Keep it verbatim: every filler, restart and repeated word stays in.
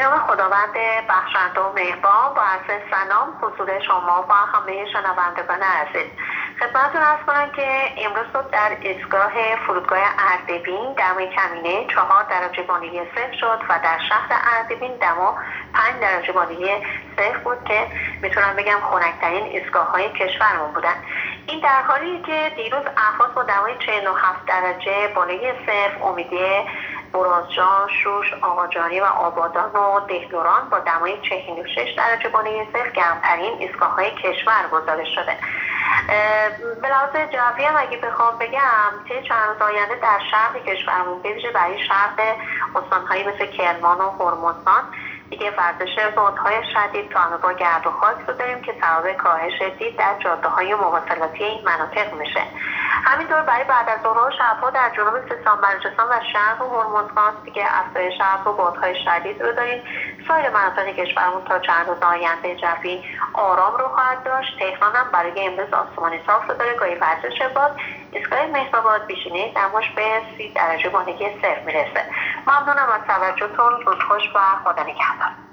نام خداوند بخشنده و مهربان، با عرض سلام حضور شما و همه شنوندگان عزیز. خدمتتون عرض کنم که امروز صبح در ایستگاه فرودگاه اردبیل دمای کمینه چهار درجه بانوی صفر شد و در شهر اردبیل دما پنج درجه بانوی صفر بود که میتونم بگم خنک‌ترین ایستگاه های کشورمون بودن. این در حالی که دیروز اهواز با دمای چهل و هفت درجه بانوی صفر، امیدیه، برازجان، شوش، آقاجانی و آبادان و دهلوران با دمای چهل و شش درجه بانوی صفر گرمترین ایستگاه های کشور گزارش شده. به لحاظ جوی هم اگه بخوام بگم طی چند روز آینده در شرق کشورمون به ویژه برای شرق استان‌هایی مثل کرمان و هرمزگان دیگه ورزش بادهای شدید تا با گرد و خاک رو داریم که سبب کاهش دید در جاده‌های مواصلاتی این مناطق میشه. همینطور برای بعد از ظهر و شب‌ها در جنوب سیستان، بلوچستان و شرق و هرمزگان دیگه افزایش ابر و بادهای شدید رو داریم. سایر مناطق کشورمون تا چند روز آینده جوی آرام رو خواهد داشت. تهران هم برای امروز آسمانی صاف رو داره، گاهی ورزش باد. ایستگاه مهرآباد بیشینه دماش به سی درجه بانوی صفر میرسه. ممنونم از توجهتون. روز خوش و خدا نگهدار.